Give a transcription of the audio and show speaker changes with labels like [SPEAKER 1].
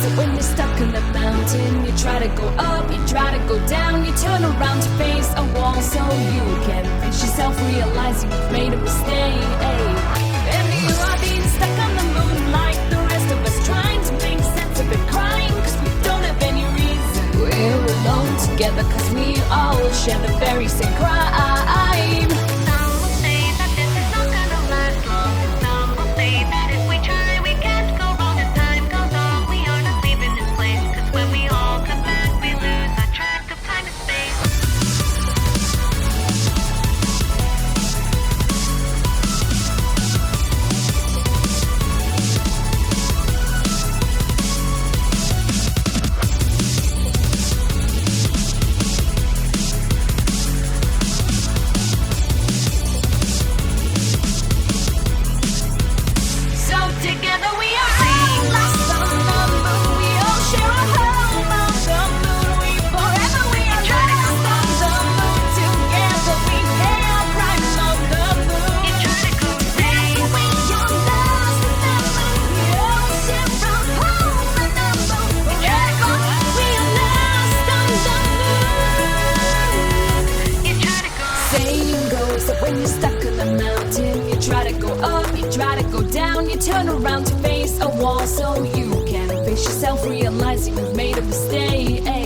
[SPEAKER 1] that when you're stuck in the mountain, you try to go up, you try to go down, you turn around to face a wall so you can face yourself, realizing you've made a mistake. And you are being stuck on the moon like the rest of us, trying to make sense of it, crying cause we don't have any reason. We're alone together cause we all share the very same crime. When you're stuck in the mountain, you try to go up, you try to go down, you turn around to face a wall so you can face yourself, realizing you've made a mistake.